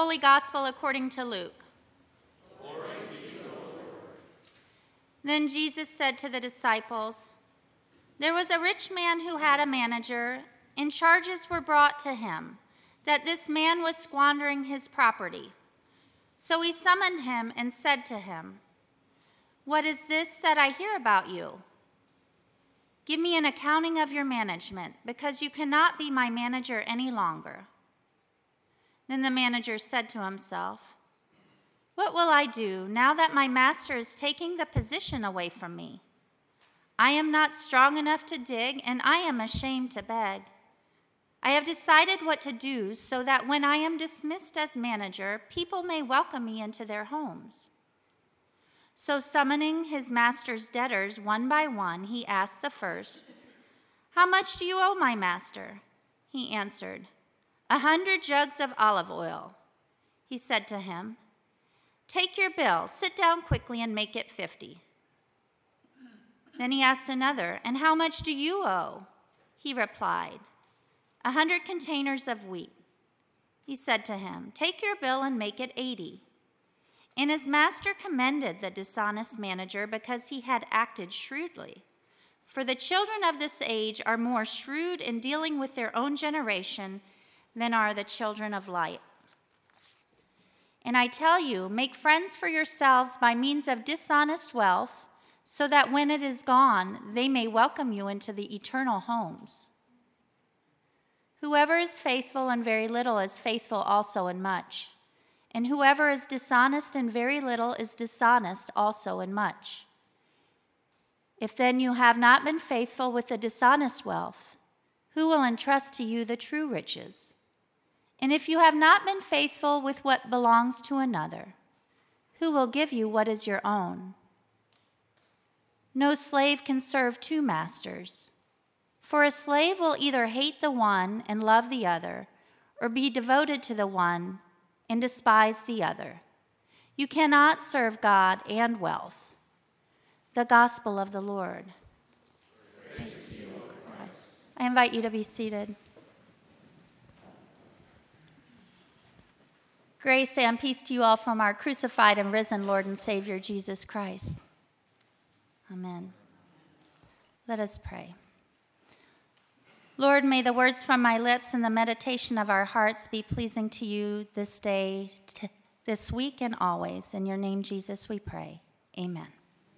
Holy Gospel according to Luke. Glory to you, O Lord. Then Jesus said to the disciples, "There was a rich man who had a manager, and charges were brought to him that this man was squandering his property. So he summoned him and said to him, 'What is this that I hear about you? Give me an accounting of your management, because you cannot be my manager any longer.' Then the manager said to himself, 'What will I do now that my master is taking the position away from me? I am not strong enough to dig, and I am ashamed to beg. I have decided what to do so that when I am dismissed as manager, people may welcome me into their homes.' So summoning his master's debtors one by one, he asked the first, 'How much do you owe my master?' He answered, 100 jugs of olive oil.' He said to him, 'Take your bill, sit down quickly, and make it 50. Then he asked another, 'And how much do you owe?' He replied, 100 containers of wheat.' He said to him, 'Take your bill and make it 80. And his master commended the dishonest manager because he had acted shrewdly. For the children of this age are more shrewd in dealing with their own generation than are the children of light. And I tell you, make friends for yourselves by means of dishonest wealth, so that when it is gone, they may welcome you into the eternal homes. Whoever is faithful in very little is faithful also in much. And whoever is dishonest in very little is dishonest also in much. If then you have not been faithful with the dishonest wealth, who will entrust to you the true riches? And if you have not been faithful with what belongs to another, who will give you what is your own? No slave can serve two masters, for a slave will either hate the one and love the other, or be devoted to the one and despise the other. You cannot serve God and wealth. The Gospel of the Lord. Praise to you, O Christ. I invite you to be seated. Grace and peace to you all from our crucified and risen Lord and Savior, Jesus Christ. Amen. Let us pray. Lord, may the words from my lips and the meditation of our hearts be pleasing to you this day, this week, and always. In your name, Jesus, we pray. Amen.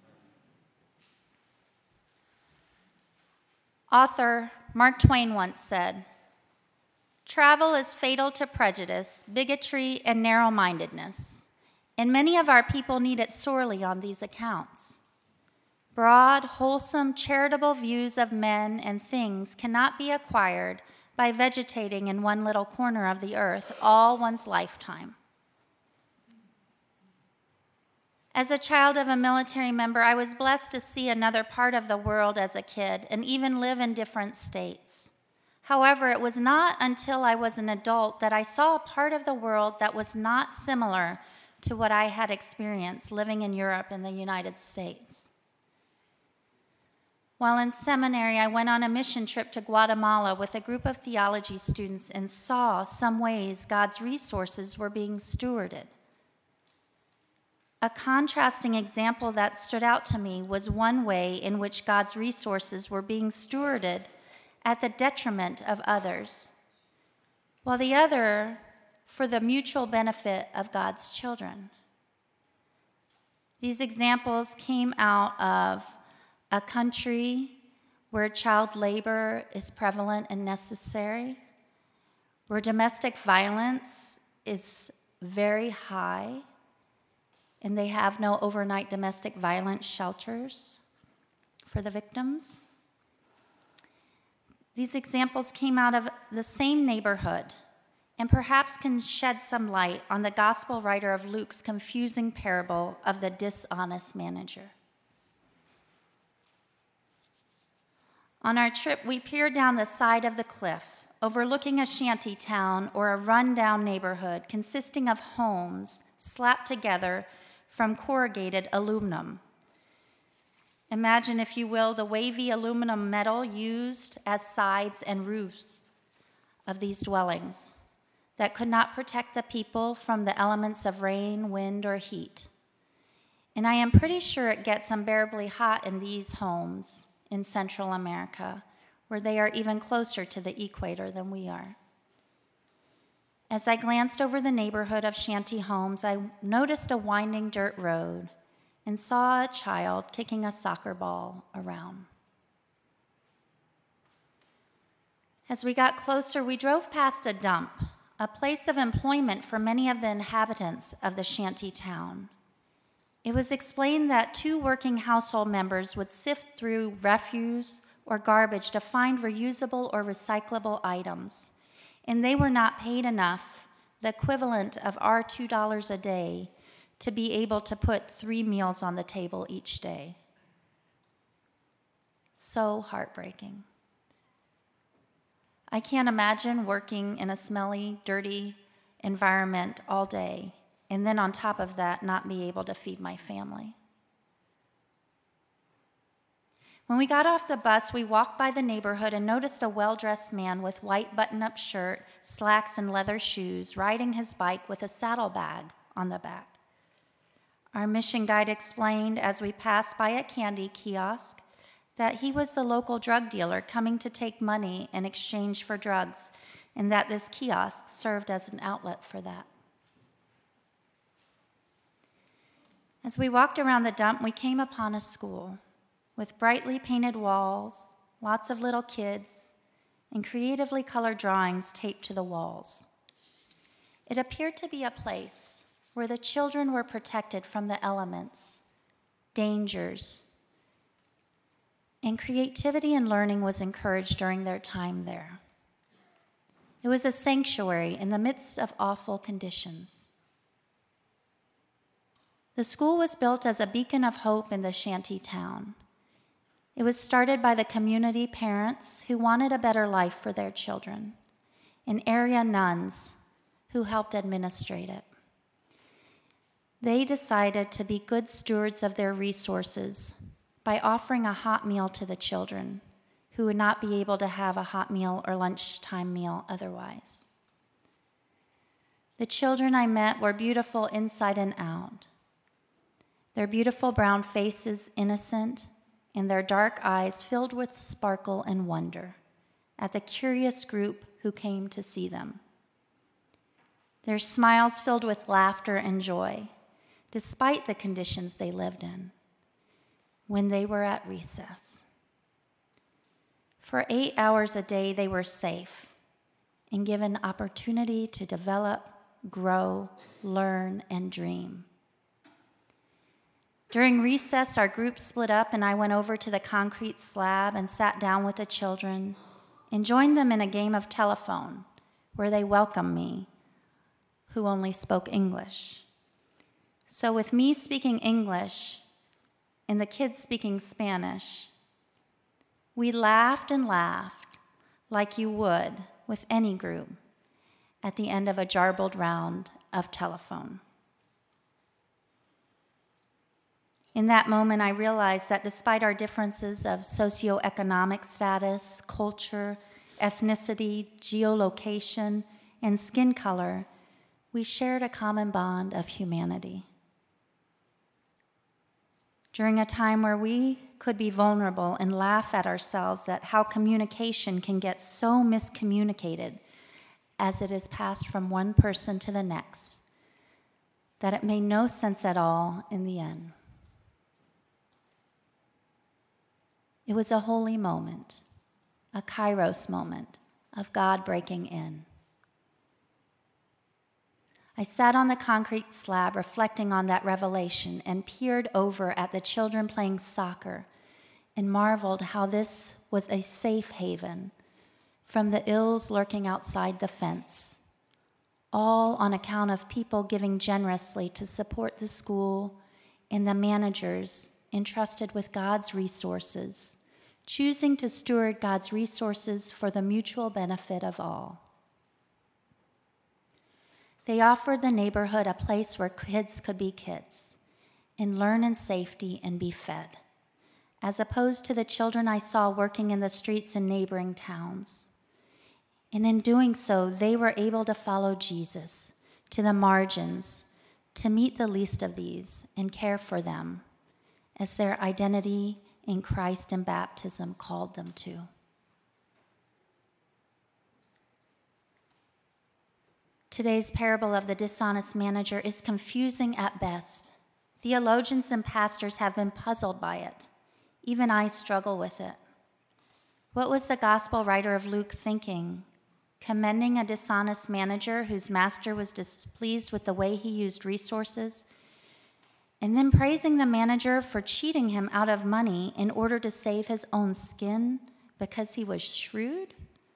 Author Mark Twain once said, "Travel is fatal to prejudice, bigotry, and narrow-mindedness, and many of our people need it sorely on these accounts. Broad, wholesome, charitable views of men and things cannot be acquired by vegetating in one little corner of the earth all one's lifetime." As a child of a military member, I was blessed to see another part of the world as a kid and even live in different states. However, it was not until I was an adult that I saw a part of the world that was not similar to what I had experienced living in Europe and the United States. While in seminary, I went on a mission trip to Guatemala with a group of theology students and saw some ways God's resources were being stewarded. A contrasting example that stood out to me was one way in which God's resources were being stewarded at the detriment of others, while the other for the mutual benefit of God's children. These examples came out of a country where child labor is prevalent and necessary, where domestic violence is very high, and they have no overnight domestic violence shelters for the victims. These examples came out of the same neighborhood and perhaps can shed some light on the gospel writer of Luke's confusing parable of the dishonest manager. On our trip, we peered down the side of the cliff, overlooking a shanty town or a rundown neighborhood consisting of homes slapped together from corrugated aluminum. Imagine, if you will, the wavy aluminum metal used as sides and roofs of these dwellings. that could not protect the people from the elements of rain, wind, or heat. And I am pretty sure it gets unbearably hot in these homes in Central America, where they are even closer to the equator than we are. As I glanced over the neighborhood of shanty homes, I noticed a winding dirt road and saw a child kicking a soccer ball around. As we got closer, we drove past a dump, a place of employment for many of the inhabitants of the shanty town. It was explained that 2 working household members would sift through refuse or garbage to find reusable or recyclable items, and they were not paid enough, the equivalent of our $2 a day, to be able to put 3 meals on the table each day. So heartbreaking. I can't imagine working in a smelly, dirty environment all day, and then on top of that, not be able to feed my family. When we got off the bus, we walked by the neighborhood and noticed a well-dressed man with white button-up shirt, slacks, and leather shoes riding his bike with a saddlebag on the back. Our mission guide explained as we passed by a candy kiosk that he was the local drug dealer coming to take money in exchange for drugs, and that this kiosk served as an outlet for that. As we walked around the dump, we came upon a school with brightly painted walls, lots of little kids, and creatively colored drawings taped to the walls. It appeared to be a place where the children were protected from the elements, dangers, and creativity and learning was encouraged during their time there. It was a sanctuary in the midst of awful conditions. The school was built as a beacon of hope in the shanty town. It was started by the community parents who wanted a better life for their children, and area nuns who helped administrate it. They decided to be good stewards of their resources by offering a hot meal to the children who would not be able to have a hot meal or lunchtime meal otherwise. The children I met were beautiful inside and out, their beautiful brown faces innocent and their dark eyes filled with sparkle and wonder at the curious group who came to see them. Their smiles filled with laughter and joy, despite the conditions they lived in when they were at recess. For 8 hours a day, they were safe and given opportunity to develop, grow, learn, and dream. During recess, our group split up, and I went over to the concrete slab and sat down with the children and joined them in a game of telephone where they welcomed me, who only spoke English. So with me speaking English and the kids speaking Spanish, we laughed and laughed like you would with any group at the end of a jarbled round of telephone. In that moment, I realized that despite our differences of socioeconomic status, culture, ethnicity, geolocation, and skin color, we shared a common bond of humanity. During a time where we could be vulnerable and laugh at ourselves at how communication can get so miscommunicated as it is passed from one person to the next, that it made no sense at all in the end. It was a holy moment, a kairos moment of God breaking in. I sat on the concrete slab reflecting on that revelation and peered over at the children playing soccer and marveled how this was a safe haven from the ills lurking outside the fence, all on account of people giving generously to support the school and the managers entrusted with God's resources, choosing to steward God's resources for the mutual benefit of all. They offered the neighborhood a place where kids could be kids and learn in safety and be fed, as opposed to the children I saw working in the streets in neighboring towns. And in doing so, they were able to follow Jesus to the margins, to meet the least of these and care for them, as their identity in Christ and baptism called them to. Today's parable of the dishonest manager is confusing at best. Theologians and pastors have been puzzled by it. Even I struggle with it. What was the gospel writer of Luke thinking? Commending a dishonest manager whose master was displeased with the way he used resources, and then praising the manager for cheating him out of money in order to save his own skin because he was shrewd?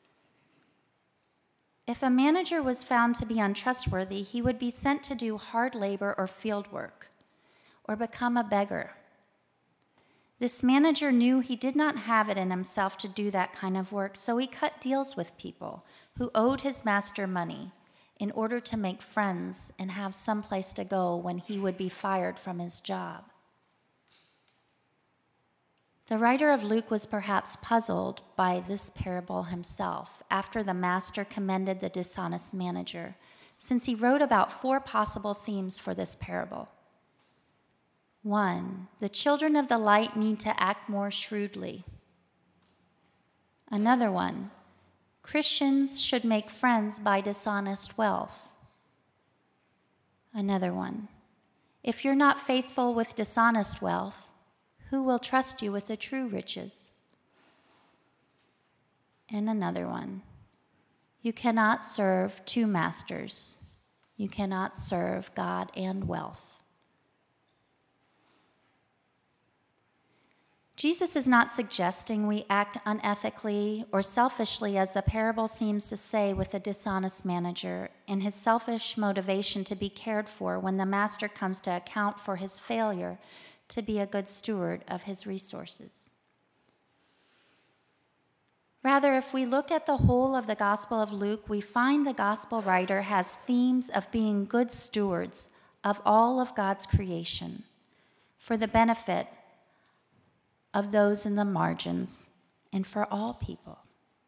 If a manager was found to be untrustworthy, he would be sent to do hard labor or field work, or become a beggar. This manager knew he did not have it in himself to do that kind of work, so he cut deals with people who owed his master money in order to make friends and have some place to go when he would be fired from his job. The writer of Luke was perhaps puzzled by this parable himself after the master commended the dishonest manager, since he wrote about 4 possible themes for this parable. 1, the children of the light need to act more shrewdly. Another one, Christians should make friends by dishonest wealth. Another one, if you're not faithful with dishonest wealth, who will trust you with the true riches? And another one, you cannot serve 2 masters. You cannot serve God and wealth. Jesus is not suggesting we act unethically or selfishly, as the parable seems to say with the dishonest manager, and his selfish motivation to be cared for when the master comes to account for his failure to be a good steward of his resources. Rather, if we look at the whole of the Gospel of Luke, we find the Gospel writer has themes of being good stewards of all of God's creation for the benefit of those in the margins and for all people.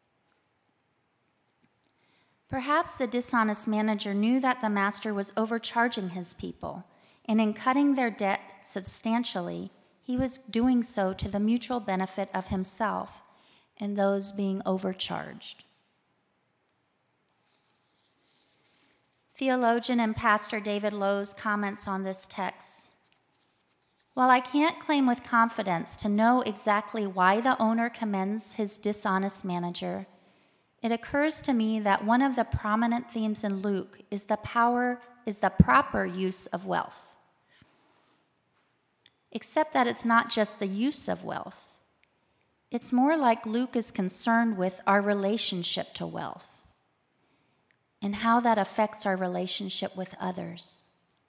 Perhaps the dishonest manager knew that the master was overcharging his people, and in cutting their debt substantially, he was doing so to the mutual benefit of himself and those being overcharged. Theologian and pastor David Lowe's comments on this text. While I can't claim with confidence to know exactly why the owner commends his dishonest manager, it occurs to me that one of the prominent themes in Luke is the proper use of wealth. Except that it's not just the use of wealth. It's more like Luke is concerned with our relationship to wealth and how that affects our relationship with others.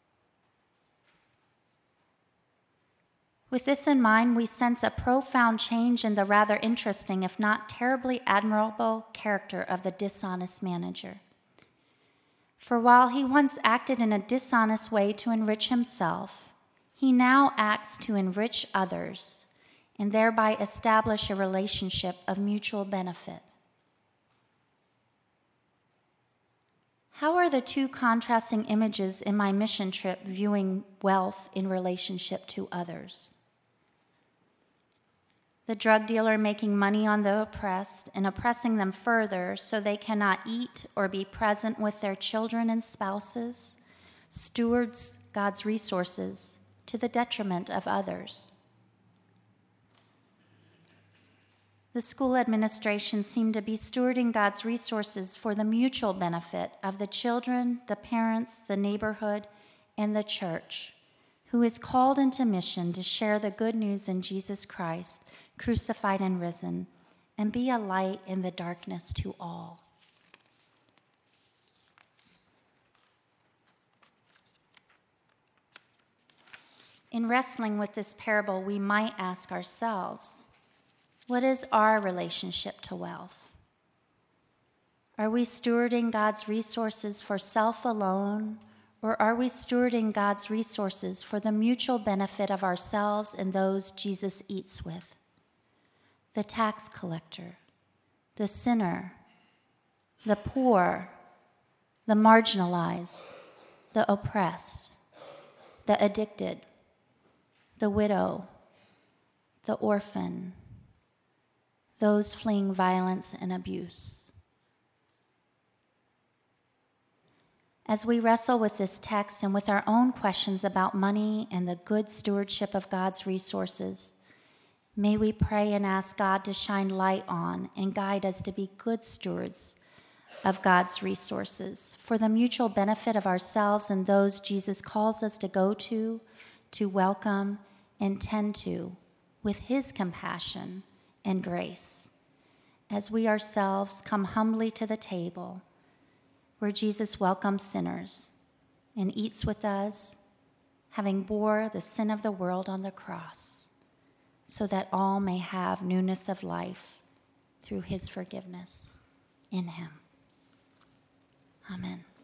With this in mind, we sense a profound change in the rather interesting, if not terribly admirable, character of the dishonest manager. For while he once acted in a dishonest way to enrich himself, he now acts to enrich others and thereby establish a relationship of mutual benefit. How are the 2 contrasting images in my mission trip viewing wealth in relationship to others? The drug dealer making money on the oppressed and oppressing them further so they cannot eat or be present with their children and spouses, stewards God's resources to the detriment of others. The school administration seemed to be stewarding God's resources for the mutual benefit of the children, the parents, the neighborhood, and the church, who is called into mission to share the good news in Jesus Christ, crucified and risen, and be a light in the darkness to all. In wrestling with this parable, we might ask ourselves, what is our relationship to wealth? Are we stewarding God's resources for self alone, or are we stewarding God's resources for the mutual benefit of ourselves and those Jesus eats with? The tax collector, the sinner, the poor, the marginalized, the oppressed, the addicted, the widow, the orphan, those fleeing violence and abuse. As we wrestle with this text and with our own questions about money and the good stewardship of God's resources, may we pray and ask God to shine light on and guide us to be good stewards of God's resources for the mutual benefit of ourselves and those Jesus calls us to go to welcome, and tend to with his compassion and grace, as we ourselves come humbly to the table where Jesus welcomes sinners and eats with us, having bore the sin of the world on the cross, so that all may have newness of life through his forgiveness in him. Amen.